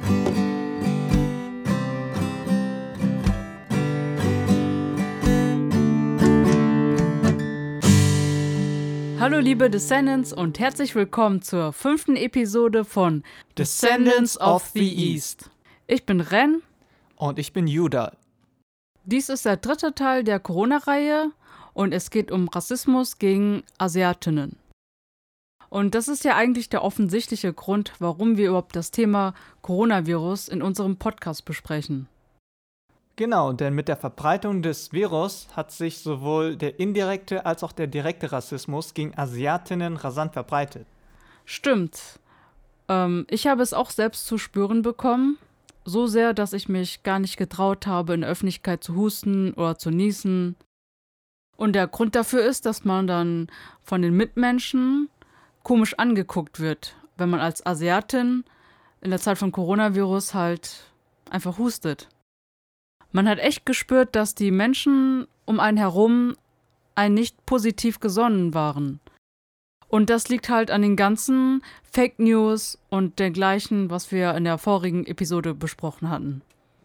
Hallo liebe Descendants und herzlich willkommen zur 5. Episode von Descendants of the East. Ich bin Ren. Und ich bin Judah. Dies ist der 3. Teil der Corona-Reihe und es geht um Rassismus gegen Asiatinnen. Und das ist ja eigentlich der offensichtliche Grund, warum wir überhaupt das Thema Coronavirus in unserem Podcast besprechen. Genau, denn mit der Verbreitung des Virus hat sich sowohl der indirekte als auch der direkte Rassismus gegen Asiatinnen rasant verbreitet. Stimmt. Ich habe es auch selbst zu spüren bekommen. So sehr, dass ich mich gar nicht getraut habe, in der Öffentlichkeit zu husten oder zu niesen. Und der Grund dafür ist, dass man dann von den Mitmenschen komisch angeguckt wird, wenn man als Asiatin in der Zeit von Coronavirus halt einfach hustet. Man hat echt gespürt, dass die Menschen um einen herum einen nicht positiv gesonnen waren. Und das liegt halt an den ganzen Fake News und dergleichen, was wir in der vorigen Episode besprochen hatten.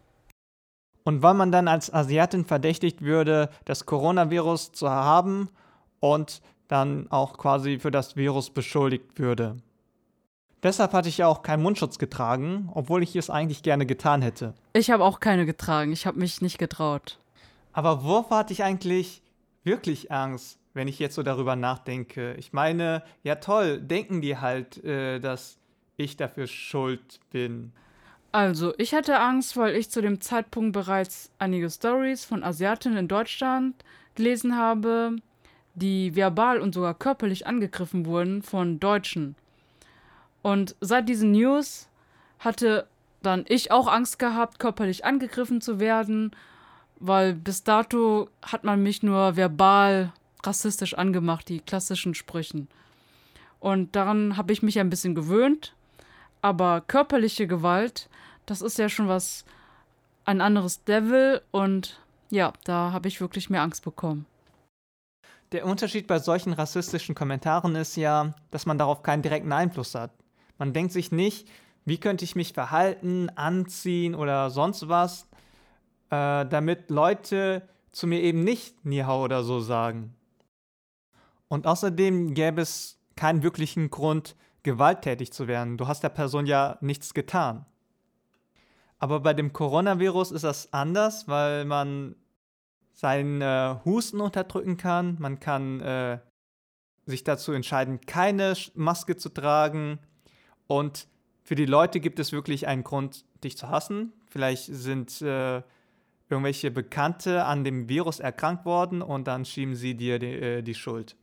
Und weil man dann als Asiatin verdächtigt würde, das Coronavirus zu haben und dann auch quasi für das Virus beschuldigt würde. Deshalb hatte ich ja auch keinen Mundschutz getragen, obwohl ich es eigentlich gerne getan hätte. Ich habe auch keine getragen, ich habe mich nicht getraut. Aber wovor hatte ich eigentlich wirklich Angst, wenn ich jetzt so darüber nachdenke? Ich meine, ja toll, denken die halt, dass ich dafür schuld bin. Also, ich hatte Angst, weil ich zu dem Zeitpunkt bereits einige Stories von Asiatinnen in Deutschland gelesen habe, die verbal und sogar körperlich angegriffen wurden von Deutschen. Und seit diesen News hatte dann ich auch Angst gehabt, körperlich angegriffen zu werden, weil bis dato hat man mich nur verbal rassistisch angemacht, die klassischen Sprüchen. Und daran habe ich mich ein bisschen gewöhnt, aber körperliche Gewalt, das ist ja schon ein anderes Level und ja, da habe ich wirklich mehr Angst bekommen. Der Unterschied bei solchen rassistischen Kommentaren ist ja, dass man darauf keinen direkten Einfluss hat. Man denkt sich nicht, wie könnte ich mich verhalten, anziehen oder sonst was, damit Leute zu mir eben nicht Ni hao oder so sagen. Und außerdem gäbe es keinen wirklichen Grund, gewalttätig zu werden. Du hast der Person ja nichts getan. Aber bei dem Coronavirus ist das anders, weil man seinen Husten unterdrücken kann. Man kann sich dazu entscheiden, keine Maske zu tragen. Und für die Leute gibt es wirklich einen Grund, dich zu hassen. Vielleicht sind irgendwelche Bekannte an dem Virus erkrankt worden und dann schieben sie dir die Schuld.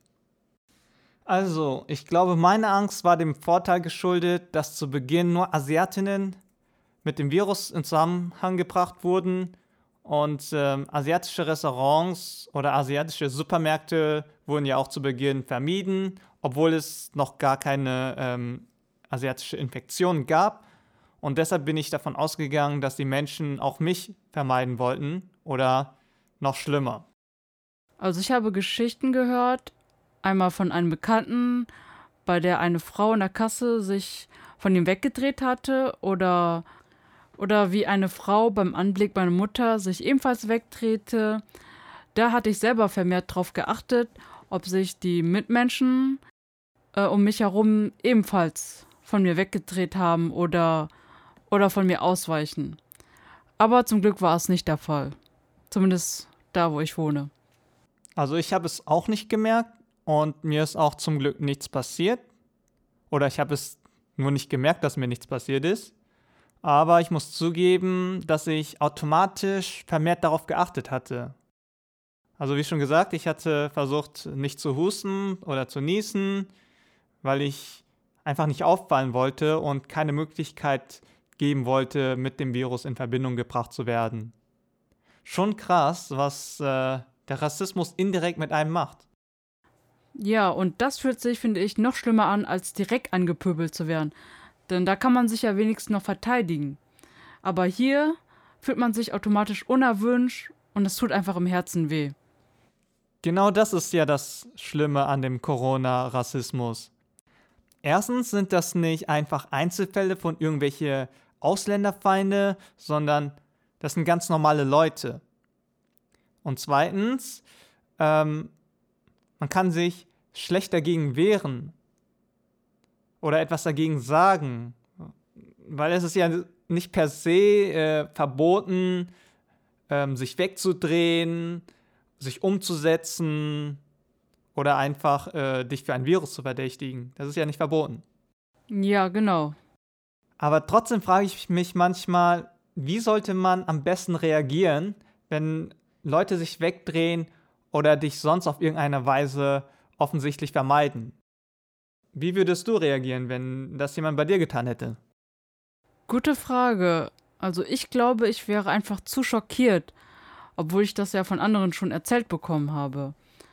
Also, ich glaube, meine Angst war dem Vorteil geschuldet, dass zu Beginn nur Asiatinnen mit dem Virus in Zusammenhang gebracht wurden und asiatische Restaurants oder asiatische Supermärkte wurden ja auch zu Beginn vermieden, obwohl es noch gar keine asiatische Infektion gab. Und deshalb bin ich davon ausgegangen, dass die Menschen auch mich vermeiden wollten oder noch schlimmer. Also ich habe Geschichten gehört, einmal von einem Bekannten, bei der eine Frau in der Kasse sich von ihm weggedreht hatte oder wie eine Frau beim Anblick meiner Mutter sich ebenfalls wegdrehte. Da hatte ich selber vermehrt darauf geachtet, ob sich die Mitmenschen um mich herum ebenfalls von mir weggedreht haben oder von mir ausweichen. Aber zum Glück war es nicht der Fall. Zumindest da, wo ich wohne. Also ich habe es auch nicht gemerkt und mir ist auch zum Glück nichts passiert. Oder ich habe es nur nicht gemerkt, dass mir nichts passiert ist. Aber ich muss zugeben, dass ich automatisch vermehrt darauf geachtet hatte. Also wie schon gesagt, ich hatte versucht, nicht zu husten oder zu niesen, weil ich einfach nicht auffallen wollte und keine Möglichkeit geben wollte, mit dem Virus in Verbindung gebracht zu werden. Schon krass, was der Rassismus indirekt mit einem macht. Ja, und das fühlt sich, finde ich, noch schlimmer an, als direkt angepöbelt zu werden. Denn da kann man sich ja wenigstens noch verteidigen. Aber hier fühlt man sich automatisch unerwünscht und es tut einfach im Herzen weh. Genau das ist ja das Schlimme an dem Corona-Rassismus. Erstens sind das nicht einfach Einzelfälle von irgendwelche Ausländerfeinde, sondern das sind ganz normale Leute. Und zweitens, man kann sich schlecht dagegen wehren oder etwas dagegen sagen, weil es ist ja nicht per se verboten, sich wegzudrehen, sich umzusetzen oder einfach dich für ein Virus zu verdächtigen. Das ist ja nicht verboten. Ja, genau. Aber trotzdem frage ich mich manchmal, wie sollte man am besten reagieren, wenn Leute sich wegdrehen oder dich sonst auf irgendeine Weise offensichtlich vermeiden? Wie würdest du reagieren, wenn das jemand bei dir getan hätte? Gute Frage. Also ich glaube, ich wäre einfach zu schockiert, obwohl ich das ja von anderen schon erzählt bekommen habe.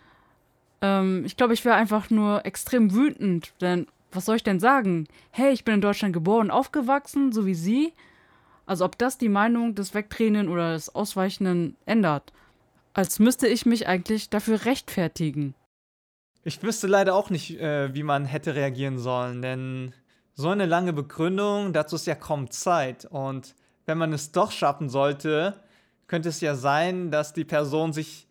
Ich glaube, ich wäre einfach nur extrem wütend, denn was soll ich denn sagen? Hey, ich bin in Deutschland geboren, aufgewachsen, so wie Sie. Also ob das die Meinung des Wegdrehenden oder des Ausweichenden ändert. Als müsste ich mich eigentlich dafür rechtfertigen. Ich wüsste leider auch nicht, wie man hätte reagieren sollen, denn so eine lange Begründung, dazu ist ja kaum Zeit. Und wenn man es doch schaffen sollte, könnte es ja sein, dass die Person sich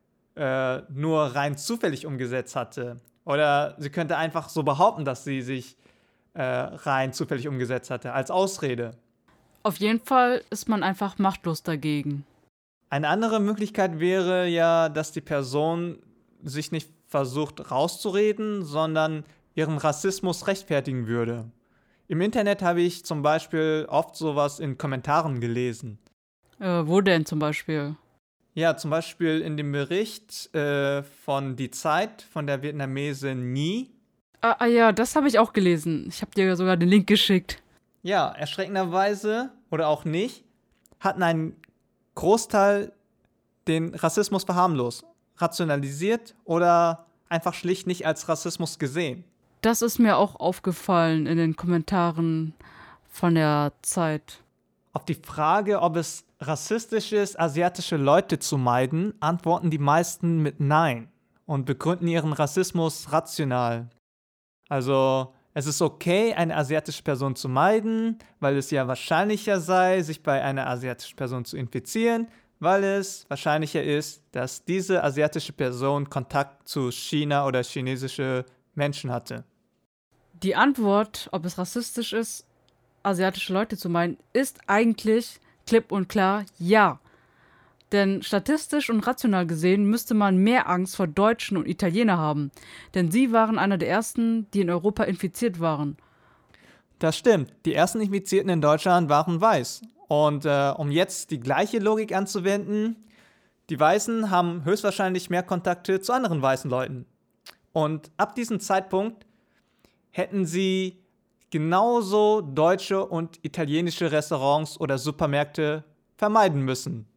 nur rein zufällig umgesetzt hatte. Oder sie könnte einfach so behaupten, dass sie sich rein zufällig umgesetzt hatte, als Ausrede. Auf jeden Fall ist man einfach machtlos dagegen. Eine andere Möglichkeit wäre ja, dass die Person sich nicht versucht rauszureden, sondern ihren Rassismus rechtfertigen würde. Im Internet habe ich zum Beispiel oft sowas in Kommentaren gelesen. Wo denn zum Beispiel? Ja, zum Beispiel in dem Bericht von Die Zeit von der Vietnamesin Nhi. Ja, das habe ich auch gelesen. Ich habe dir sogar den Link geschickt. Ja, erschreckenderweise oder auch nicht, hatten ein Großteil den Rassismus verharmlost, rationalisiert oder einfach schlicht nicht als Rassismus gesehen. Das ist mir auch aufgefallen in den Kommentaren von der Zeit. Auf die Frage, ob es rassistisch ist, asiatische Leute zu meiden, antworten die meisten mit Nein und begründen ihren Rassismus rational. Also, es ist okay, eine asiatische Person zu meiden, weil es ja wahrscheinlicher sei, sich bei einer asiatischen Person zu infizieren, weil es wahrscheinlicher ist, dass diese asiatische Person Kontakt zu China oder chinesische Menschen hatte. Die Antwort, ob es rassistisch ist, asiatische Leute zu meinen, ist eigentlich klipp und klar ja. Denn statistisch und rational gesehen müsste man mehr Angst vor Deutschen und Italienern haben. Denn sie waren einer der ersten, die in Europa infiziert waren. Das stimmt. Die ersten Infizierten in Deutschland waren weiß. Und um jetzt die gleiche Logik anzuwenden, die Weißen haben höchstwahrscheinlich mehr Kontakte zu anderen weißen Leuten. Und ab diesem Zeitpunkt hätten sie genauso deutsche und italienische Restaurants oder Supermärkte vermeiden müssen.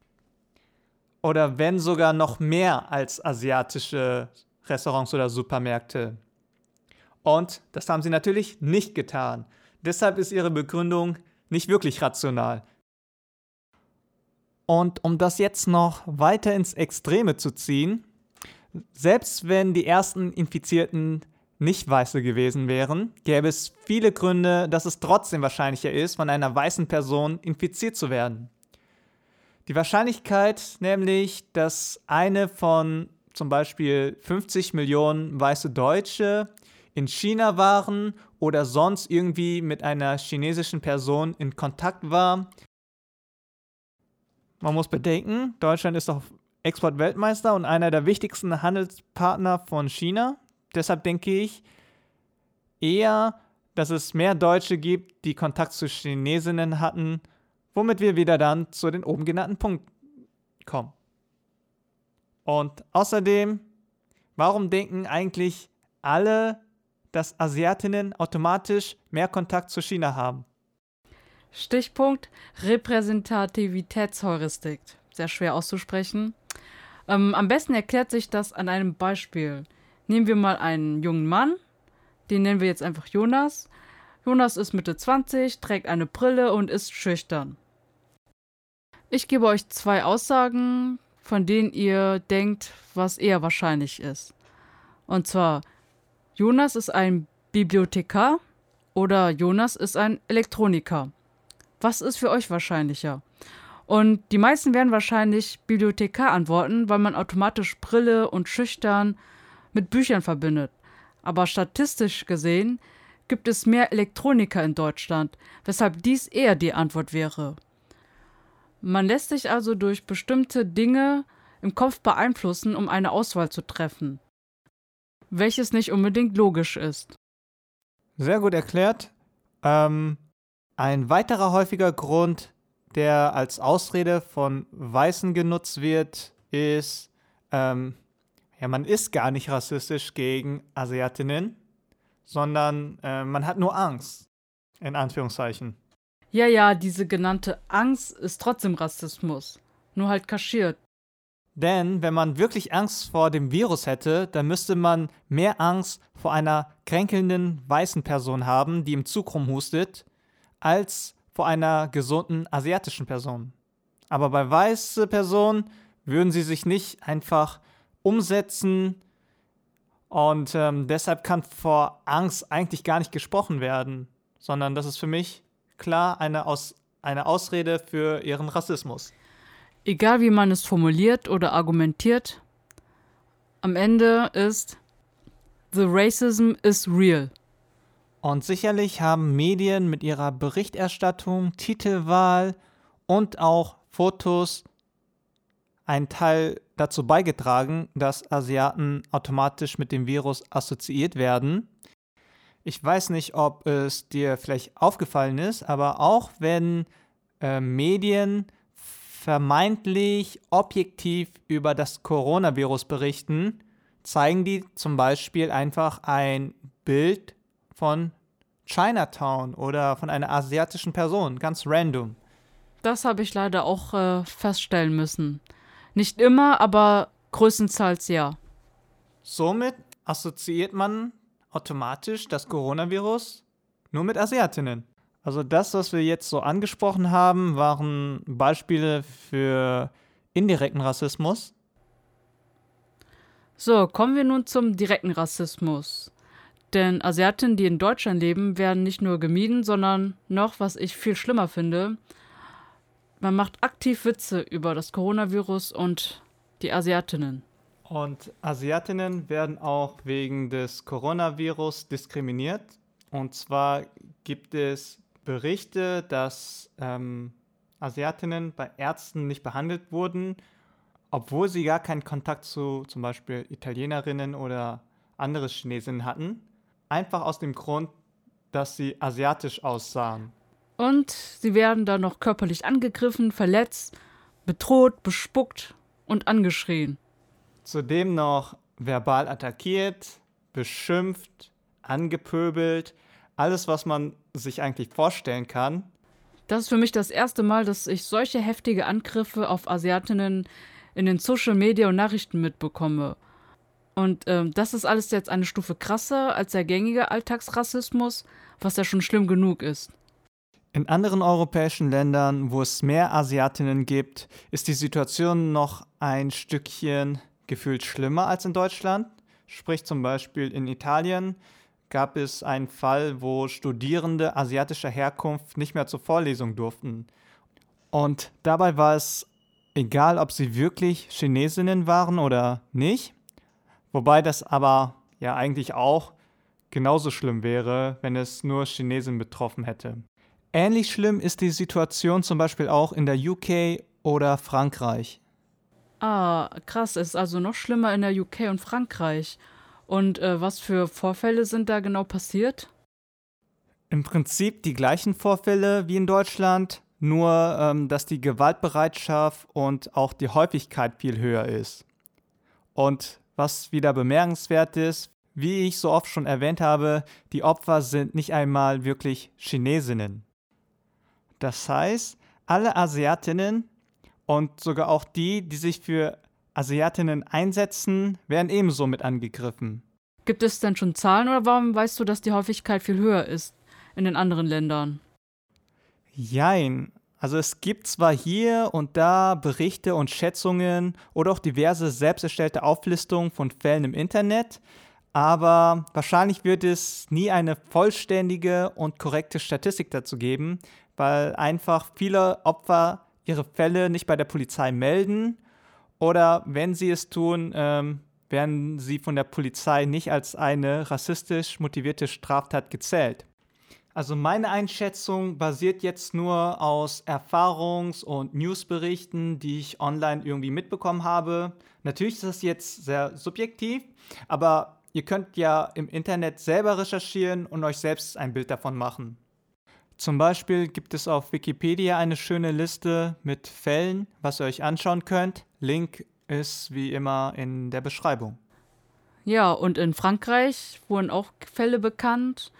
Oder wenn sogar noch mehr als asiatische Restaurants oder Supermärkte. Und das haben sie natürlich nicht getan. Deshalb ist ihre Begründung nicht wirklich rational. Und um das jetzt noch weiter ins Extreme zu ziehen, selbst wenn die ersten Infizierten nicht Weiße gewesen wären, gäbe es viele Gründe, dass es trotzdem wahrscheinlicher ist, von einer weißen Person infiziert zu werden. Die Wahrscheinlichkeit nämlich, dass eine von zum Beispiel 50 Millionen weiße Deutsche in China waren oder sonst irgendwie mit einer chinesischen Person in Kontakt war. Man muss bedenken, Deutschland ist doch Exportweltmeister und einer der wichtigsten Handelspartner von China. Deshalb denke ich eher, dass es mehr Deutsche gibt, die Kontakt zu Chinesinnen hatten, womit wir wieder dann zu den oben genannten Punkten kommen. Und außerdem, warum denken eigentlich alle, dass Asiatinnen automatisch mehr Kontakt zu China haben? Stichpunkt Repräsentativitätsheuristik. Sehr schwer auszusprechen. Am besten erklärt sich das an einem Beispiel. Nehmen wir mal einen jungen Mann, den nennen wir jetzt einfach Jonas. Jonas ist Mitte 20, trägt eine Brille und ist schüchtern. Ich gebe euch 2 Aussagen, von denen ihr denkt, was eher wahrscheinlich ist. Und zwar, Jonas ist ein Bibliothekar oder Jonas ist ein Elektroniker. Was ist für euch wahrscheinlicher? Und die meisten werden wahrscheinlich Bibliothekar antworten, weil man automatisch Brille und schüchtern mit Büchern verbindet. Aber statistisch gesehen gibt es mehr Elektroniker in Deutschland, weshalb dies eher die Antwort wäre. Man lässt sich also durch bestimmte Dinge im Kopf beeinflussen, um eine Auswahl zu treffen, welches nicht unbedingt logisch ist. Sehr gut erklärt. Ein weiterer häufiger Grund, der als Ausrede von Weißen genutzt wird, ist, man ist gar nicht rassistisch gegen Asiatinnen, sondern man hat nur Angst, in Anführungszeichen. Ja, diese genannte Angst ist trotzdem Rassismus, nur halt kaschiert. Denn wenn man wirklich Angst vor dem Virus hätte, dann müsste man mehr Angst vor einer kränkelnden weißen Person haben, die im Zug rumhustet, als vor einer gesunden asiatischen Person. Aber bei weißen Personen würden sie sich nicht einfach umsetzen und deshalb kann vor Angst eigentlich gar nicht gesprochen werden, sondern das ist für mich klar eine Ausrede für ihren Rassismus. Egal wie man es formuliert oder argumentiert, am Ende ist The racism is real. Und sicherlich haben Medien mit ihrer Berichterstattung, Titelwahl und auch Fotos einen Teil dazu beigetragen, dass Asiaten automatisch mit dem Virus assoziiert werden. Ich weiß nicht, ob es dir vielleicht aufgefallen ist, aber auch wenn Medien vermeintlich objektiv über das Coronavirus berichten, zeigen die zum Beispiel einfach ein Bild von Chinatown oder von einer asiatischen Person, ganz random. Das habe ich leider auch feststellen müssen. Nicht immer, aber größtenteils ja. Somit assoziiert man automatisch das Coronavirus nur mit Asiatinnen. Also das, was wir jetzt so angesprochen haben, waren Beispiele für indirekten Rassismus. So, kommen wir nun zum direkten Rassismus. Denn Asiatinnen, die in Deutschland leben, werden nicht nur gemieden, sondern noch, was ich viel schlimmer finde, man macht aktiv Witze über das Coronavirus und die Asiatinnen. Und Asiatinnen werden auch wegen des Coronavirus diskriminiert. Und zwar gibt es Berichte, dass Asiatinnen bei Ärzten nicht behandelt wurden, obwohl sie gar keinen Kontakt zu zum Beispiel Italienerinnen oder andere Chinesinnen hatten. Einfach aus dem Grund, dass sie asiatisch aussahen. Und sie werden dann noch körperlich angegriffen, verletzt, bedroht, bespuckt und angeschrien. Zudem noch verbal attackiert, beschimpft, angepöbelt. Alles, was man sich eigentlich vorstellen kann. Das ist für mich das erste Mal, dass ich solche heftige Angriffe auf Asiatinnen in den Social Media und Nachrichten mitbekomme. Und das ist alles jetzt eine Stufe krasser als der gängige Alltagsrassismus, was ja schon schlimm genug ist. In anderen europäischen Ländern, wo es mehr Asiatinnen gibt, ist die Situation noch ein Stückchen gefühlt schlimmer als in Deutschland. Sprich zum Beispiel in Italien gab es einen Fall, wo Studierende asiatischer Herkunft nicht mehr zur Vorlesung durften. Und dabei war es egal, ob sie wirklich Chinesinnen waren oder nicht. Wobei das aber ja eigentlich auch genauso schlimm wäre, wenn es nur Chinesen betroffen hätte. Ähnlich schlimm ist die Situation zum Beispiel auch in der UK oder Frankreich. Ah, krass, es ist also noch schlimmer in der UK und Frankreich. Und was für Vorfälle sind da genau passiert? Im Prinzip die gleichen Vorfälle wie in Deutschland, nur dass die Gewaltbereitschaft und auch die Häufigkeit viel höher ist. Und was wieder bemerkenswert ist, wie ich so oft schon erwähnt habe, die Opfer sind nicht einmal wirklich Chinesinnen. Das heißt, alle Asiatinnen und sogar auch die, die sich für Asiatinnen einsetzen, werden ebenso mit angegriffen. Gibt es denn schon Zahlen oder warum weißt du, dass die Häufigkeit viel höher ist in den anderen Ländern? Jein. Also es gibt zwar hier und da Berichte und Schätzungen oder auch diverse selbst erstellte Auflistungen von Fällen im Internet, aber wahrscheinlich wird es nie eine vollständige und korrekte Statistik dazu geben, weil einfach viele Opfer ihre Fälle nicht bei der Polizei melden oder wenn sie es tun, werden sie von der Polizei nicht als eine rassistisch motivierte Straftat gezählt. Also meine Einschätzung basiert jetzt nur aus Erfahrungs- und Newsberichten, die ich online irgendwie mitbekommen habe. Natürlich ist das jetzt sehr subjektiv, aber ihr könnt ja im Internet selber recherchieren und euch selbst ein Bild davon machen. Zum Beispiel gibt es auf Wikipedia eine schöne Liste mit Fällen, was ihr euch anschauen könnt. Link ist wie immer in der Beschreibung. Ja, und in Frankreich wurden auch Fälle bekannt.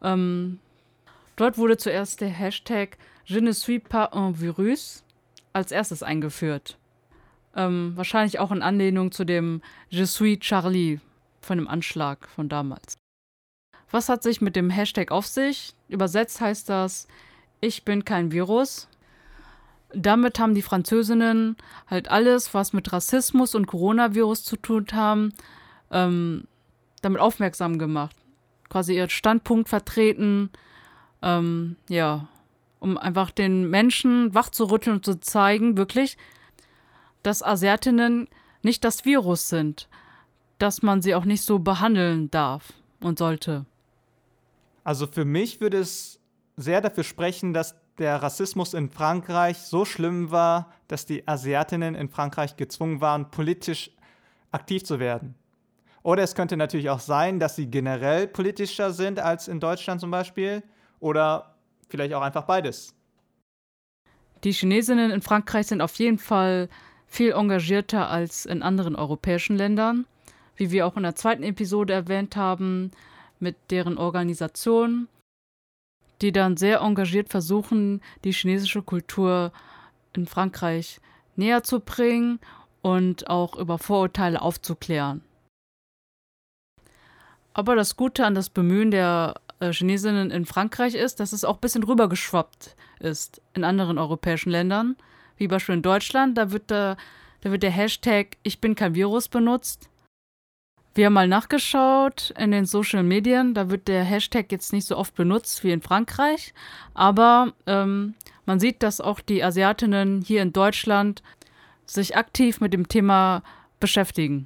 Dort wurde zuerst der Hashtag Je ne suis pas un virus als erstes eingeführt. Wahrscheinlich auch in Anlehnung zu dem Je suis Charlie von dem Anschlag von damals. Was hat sich mit dem Hashtag auf sich? Übersetzt heißt das, ich bin kein Virus. Damit haben die Französinnen halt alles, was mit Rassismus und Coronavirus zu tun haben, damit aufmerksam gemacht. Quasi ihren Standpunkt vertreten, um einfach den Menschen wachzurütteln und zu zeigen, wirklich, dass Asiatinnen nicht das Virus sind, dass man sie auch nicht so behandeln darf und sollte. Also für mich würde es sehr dafür sprechen, dass der Rassismus in Frankreich so schlimm war, dass die Asiatinnen in Frankreich gezwungen waren, politisch aktiv zu werden. Oder es könnte natürlich auch sein, dass sie generell politischer sind als in Deutschland zum Beispiel. Oder vielleicht auch einfach beides. Die Chinesinnen in Frankreich sind auf jeden Fall viel engagierter als in anderen europäischen Ländern. Wie wir auch in der zweiten Episode erwähnt haben, mit deren Organisation, die dann sehr engagiert versuchen, die chinesische Kultur in Frankreich näher zu bringen und auch über Vorurteile aufzuklären. Aber das Gute an das Bemühen der Chinesinnen in Frankreich ist, dass es auch ein bisschen rübergeschwappt ist in anderen europäischen Ländern, wie beispielsweise in Deutschland, da wird der Hashtag Ich bin kein Virus benutzt. Wir haben mal nachgeschaut in den Social Medien, da wird der Hashtag jetzt nicht so oft benutzt wie in Frankreich, aber man sieht, dass auch die Asiatinnen hier in Deutschland sich aktiv mit dem Thema beschäftigen.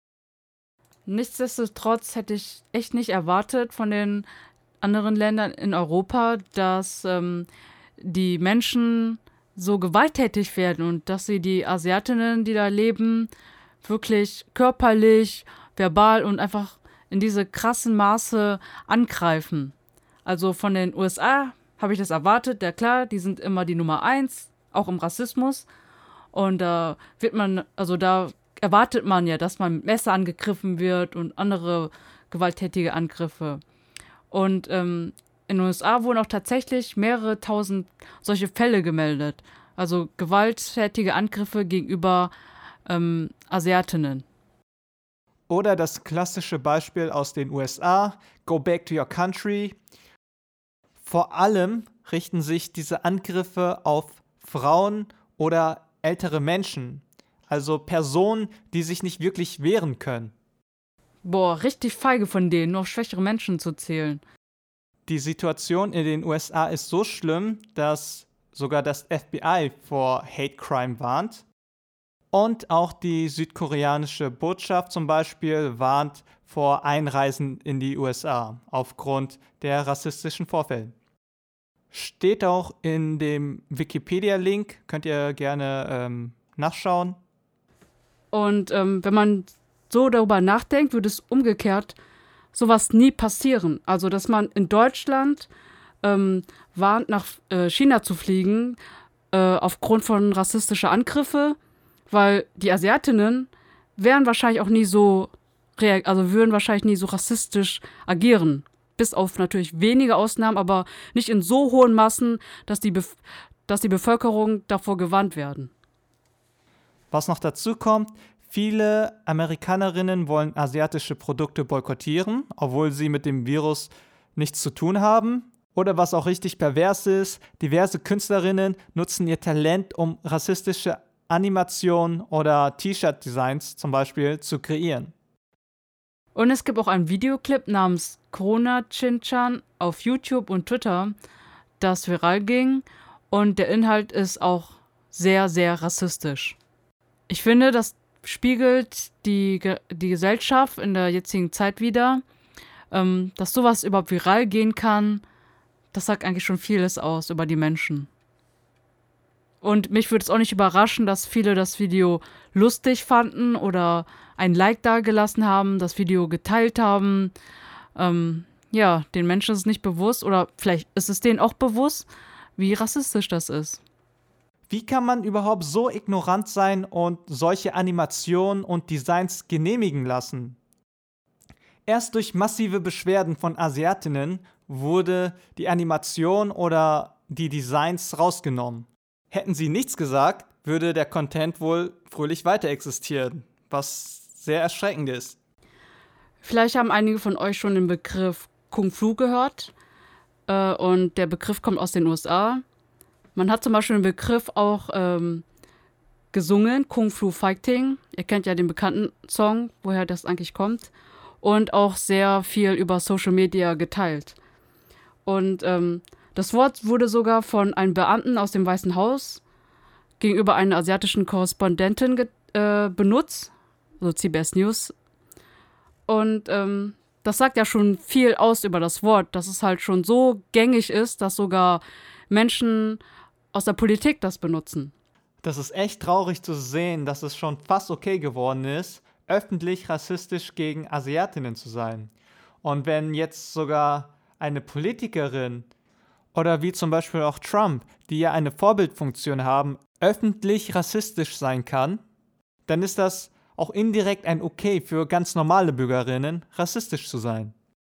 Nichtsdestotrotz hätte ich echt nicht erwartet von den anderen Ländern in Europa, dass die Menschen so gewalttätig werden und dass sie die Asiatinnen, die da leben, wirklich körperlich, verbal und einfach in diese krassen Maße angreifen. Also von den USA habe ich das erwartet, ja klar, die sind immer die Nummer 1, auch im Rassismus. Und da erwartet man ja, dass man mit Messer angegriffen wird und andere gewalttätige Angriffe. Und in den USA wurden auch tatsächlich mehrere tausend solche Fälle gemeldet. Also gewalttätige Angriffe gegenüber Asiatinnen. Oder das klassische Beispiel aus den USA, Go back to your country. Vor allem richten sich diese Angriffe auf Frauen oder ältere Menschen. Also Personen, die sich nicht wirklich wehren können. Boah, richtig feige von denen, nur auf schwächere Menschen zu zählen. Die Situation in den USA ist so schlimm, dass sogar das FBI vor Hate Crime warnt. Und auch die südkoreanische Botschaft zum Beispiel warnt vor Einreisen in die USA aufgrund der rassistischen Vorfälle. Steht auch in dem Wikipedia-Link, könnt ihr gerne nachschauen. Und wenn man so darüber nachdenkt, würde es umgekehrt sowas nie passieren. Also, dass man in Deutschland warnt, nach China zu fliegen, aufgrund von rassistischer Angriffe, weil die Asiatinnen wären wahrscheinlich auch nie so, würden wahrscheinlich nie so rassistisch agieren. Bis auf natürlich wenige Ausnahmen, aber nicht in so hohen Massen, dass die Bevölkerung davor gewarnt werden. Was noch dazu kommt, viele Amerikanerinnen wollen asiatische Produkte boykottieren, obwohl sie mit dem Virus nichts zu tun haben. Oder was auch richtig pervers ist, diverse Künstlerinnen nutzen ihr Talent, um rassistische Animationen oder T-Shirt-Designs zum Beispiel zu kreieren. Und es gibt auch einen Videoclip namens Corona Chinchan auf YouTube und Twitter. das viral ging und der Inhalt ist auch sehr, sehr rassistisch. Ich finde, das spiegelt die Gesellschaft in der jetzigen Zeit wider. Dass sowas überhaupt viral gehen kann, das sagt eigentlich schon vieles aus über die Menschen. Und mich würde es auch nicht überraschen, dass viele das Video lustig fanden oder ein Like dagelassen haben, das Video geteilt haben. Den Menschen ist es nicht bewusst oder vielleicht ist es denen auch bewusst, wie rassistisch das ist. Wie kann man überhaupt so ignorant sein und solche Animationen und Designs genehmigen lassen? Erst durch massive Beschwerden von Asiatinnen wurde die Animation oder die Designs rausgenommen. Hätten sie nichts gesagt, würde der Content wohl fröhlich weiter existieren, was sehr erschreckend ist. Vielleicht haben einige von euch schon den Begriff Kung Fu gehört und der Begriff kommt aus den USA. Man hat zum Beispiel den Begriff auch gesungen, Kung Fu Fighting. Ihr kennt ja den bekannten Song, woher das eigentlich kommt. Und auch sehr viel über Social Media geteilt. Und das Wort wurde sogar von einem Beamten aus dem Weißen Haus gegenüber einer asiatischen Korrespondentin benutzt, so CBS News. Und das sagt ja schon viel aus über das Wort, dass es halt schon so gängig ist, dass sogar Menschen aus der Politik das benutzen. Das ist echt traurig zu sehen, dass es schon fast okay geworden ist, öffentlich rassistisch gegen Asiatinnen zu sein. Und wenn jetzt sogar eine Politikerin oder wie zum Beispiel auch Trump, die ja eine Vorbildfunktion haben, öffentlich rassistisch sein kann, dann ist das auch indirekt ein Okay für ganz normale Bürgerinnen, rassistisch zu sein.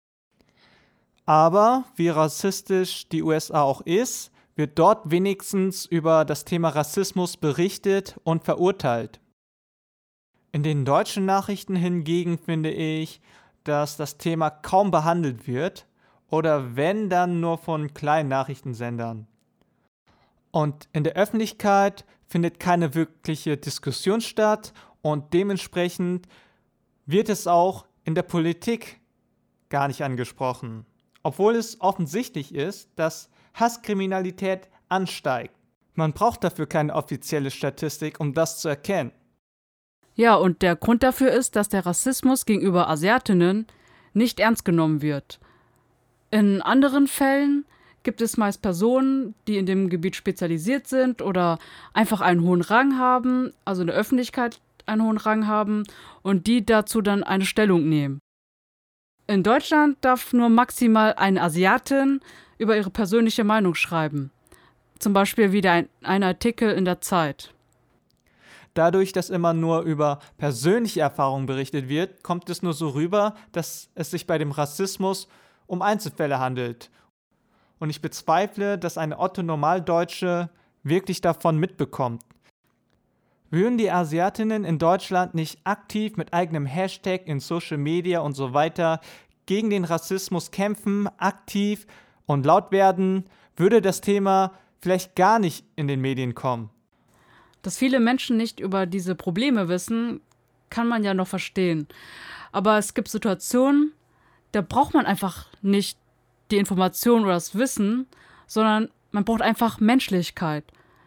Aber wie rassistisch die USA auch ist, wird dort wenigstens über das Thema Rassismus berichtet und verurteilt. In den deutschen Nachrichten hingegen finde ich, dass das Thema kaum behandelt wird oder wenn, dann nur von kleinen Nachrichtensendern. Und in der Öffentlichkeit findet keine wirkliche Diskussion statt und dementsprechend wird es auch in der Politik gar nicht angesprochen. Obwohl es offensichtlich ist, dass Hasskriminalität ansteigt. Man braucht dafür keine offizielle Statistik, um das zu erkennen. Ja, und der Grund dafür ist, dass der Rassismus gegenüber Asiatinnen nicht ernst genommen wird. In anderen Fällen gibt es meist Personen, die in dem Gebiet spezialisiert sind oder einfach einen hohen Rang haben, also in der Öffentlichkeit einen hohen Rang haben und die dazu dann eine Stellung nehmen. In Deutschland darf nur maximal eine Asiatin über ihre persönliche Meinung schreiben. Zum Beispiel wieder ein Artikel in der Zeit. Dadurch, dass immer nur über persönliche Erfahrungen berichtet wird, kommt es nur so rüber, dass es sich bei dem Rassismus um Einzelfälle handelt. Und ich bezweifle, dass eine Otto-Normaldeutsche wirklich davon mitbekommt. Würden die Asiatinnen in Deutschland nicht aktiv mit eigenem Hashtag in Social Media und so weiter gegen den Rassismus kämpfen, aktiv und laut werden, würde das Thema vielleicht gar nicht in den Medien kommen. Dass viele Menschen nicht über diese Probleme wissen, kann man ja noch verstehen. Aber es gibt Situationen, da braucht man einfach nicht die Information oder das Wissen, sondern man braucht einfach Menschlichkeit.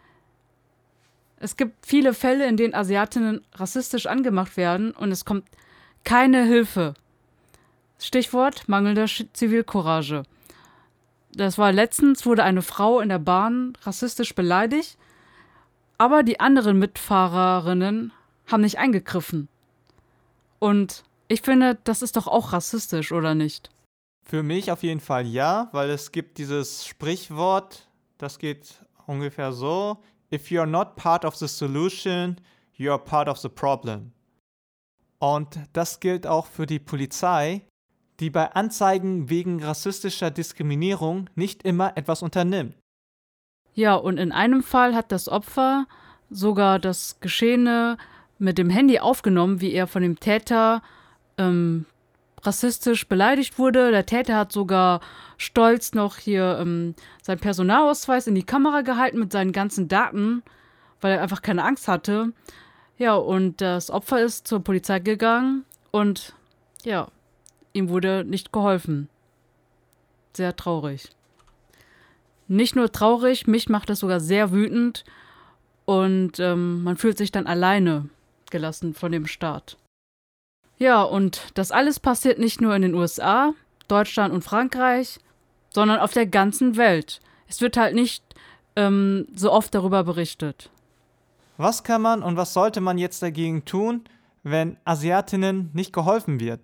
Es gibt viele Fälle, in denen Asiatinnen rassistisch angemacht werden und es kommt keine Hilfe. Stichwort mangelnde Zivilcourage. Das war letztens, wurde eine Frau in der Bahn rassistisch beleidigt, aber die anderen Mitfahrerinnen haben nicht eingegriffen. Und ich finde, das ist doch auch rassistisch, oder nicht? Für mich auf jeden Fall ja, weil es gibt dieses Sprichwort, das geht ungefähr so: If you're not part of the solution, you're part of the problem. Und das gilt auch für die Polizei, die bei Anzeigen wegen rassistischer Diskriminierung nicht immer etwas unternimmt. Ja, und in einem Fall hat das Opfer sogar das Geschehene mit dem Handy aufgenommen, wie er von dem Täter rassistisch beleidigt wurde. Der Täter hat sogar stolz noch hier seinen Personalausweis in die Kamera gehalten mit seinen ganzen Daten, weil er einfach keine Angst hatte. Ja, und das Opfer ist zur Polizei gegangen und ja, ihm wurde nicht geholfen. Sehr traurig. Nicht nur traurig, mich macht das sogar sehr wütend und man fühlt sich dann alleine gelassen von dem Staat. Ja, und das alles passiert nicht nur in den USA, Deutschland und Frankreich, sondern auf der ganzen Welt. Es wird halt nicht so oft darüber berichtet. Was kann man und was sollte man jetzt dagegen tun, wenn Asiatinnen nicht geholfen wird?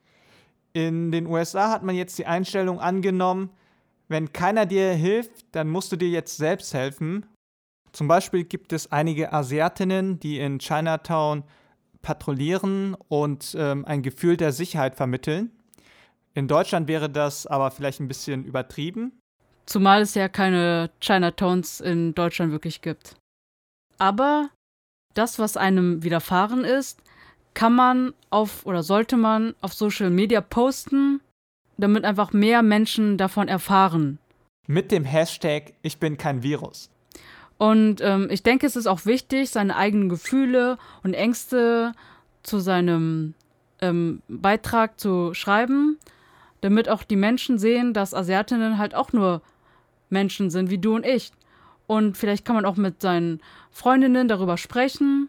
In den USA hat man jetzt die Einstellung angenommen, wenn keiner dir hilft, dann musst du dir jetzt selbst helfen. Zum Beispiel gibt es einige Asiatinnen, die in Chinatown patrouillieren und ein Gefühl der Sicherheit vermitteln. In Deutschland wäre das aber vielleicht ein bisschen übertrieben. Zumal es ja keine Chinatowns in Deutschland wirklich gibt. Aber das, was einem widerfahren ist, kann man sollte man auf Social Media posten, damit einfach mehr Menschen davon erfahren. Mit dem Hashtag Ich bin kein Virus. Und ich denke, es ist auch wichtig, seine eigenen Gefühle und Ängste zu seinem Beitrag zu schreiben, damit auch die Menschen sehen, dass Asiatinnen halt auch nur Menschen sind, wie du und ich. Und vielleicht kann man auch mit seinen Freundinnen darüber sprechen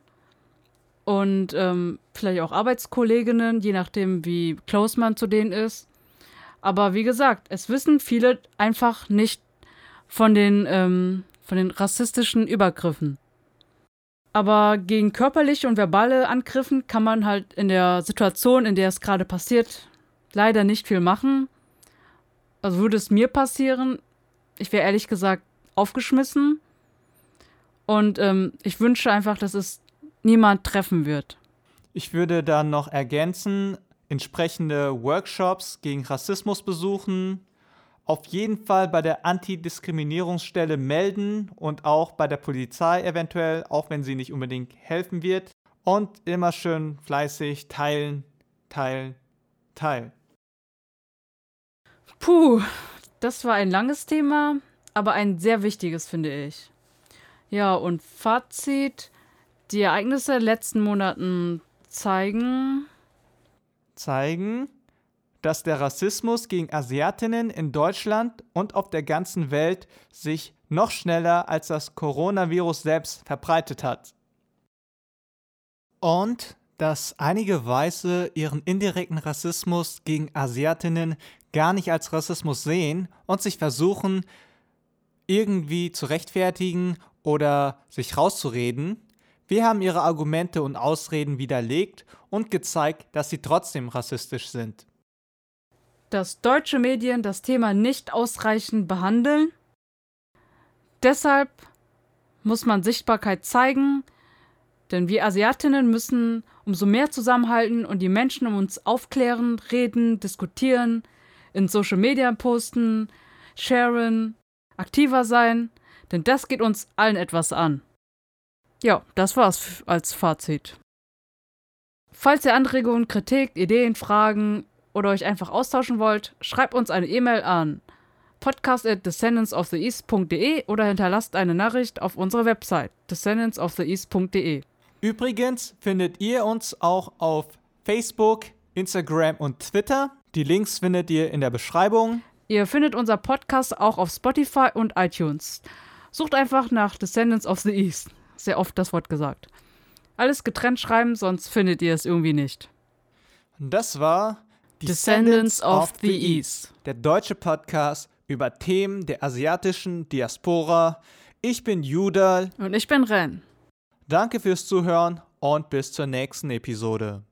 und vielleicht auch Arbeitskolleginnen, je nachdem, wie close man zu denen ist. Aber wie gesagt, es wissen viele einfach nicht von den rassistischen Übergriffen. Aber gegen körperliche und verbale Angriffen kann man halt in der Situation, in der es gerade passiert, leider nicht viel machen. Also würde es mir passieren, ich wäre ehrlich gesagt aufgeschmissen. Und ich wünsche einfach, dass es niemand treffen wird. Ich würde dann noch ergänzen, entsprechende Workshops gegen Rassismus besuchen, auf jeden Fall bei der Antidiskriminierungsstelle melden und auch bei der Polizei eventuell, auch wenn sie nicht unbedingt helfen wird. Und immer schön fleißig teilen. Puh, das war ein langes Thema, aber ein sehr wichtiges, finde ich. Ja, und Fazit, die Ereignisse der letzten Monaten zeigen, dass der Rassismus gegen Asiatinnen in Deutschland und auf der ganzen Welt sich noch schneller als das Coronavirus selbst verbreitet hat. Und dass einige Weiße ihren indirekten Rassismus gegen Asiatinnen gar nicht als Rassismus sehen und sich versuchen, irgendwie zu rechtfertigen oder sich rauszureden. Wir haben ihre Argumente und Ausreden widerlegt und gezeigt, dass sie trotzdem rassistisch sind. dass deutsche Medien das Thema nicht ausreichend behandeln. Deshalb muss man Sichtbarkeit zeigen, denn wir Asiatinnen müssen umso mehr zusammenhalten und die Menschen um uns aufklären, reden, diskutieren, in Social Media posten, sharen, aktiver sein, denn das geht uns allen etwas an. Ja, das war's als Fazit. Falls ihr Anregungen, Kritik, Ideen, Fragen oder euch einfach austauschen wollt, schreibt uns eine E-Mail an podcast@descendantsoftheeast.de oder hinterlasst eine Nachricht auf unserer Website descendantsoftheeast.de. Übrigens findet ihr uns auch auf Facebook, Instagram und Twitter. Die Links findet ihr in der Beschreibung. Ihr findet unser Podcast auch auf Spotify und iTunes. Sucht einfach nach Descendants of the East. Sehr oft das Wort gesagt. Alles getrennt schreiben, sonst findet ihr es irgendwie nicht. Das war Descendants of the East, der deutsche Podcast über Themen der asiatischen Diaspora. Ich bin Judal. Und ich bin Ren. Danke fürs Zuhören und bis zur nächsten Episode.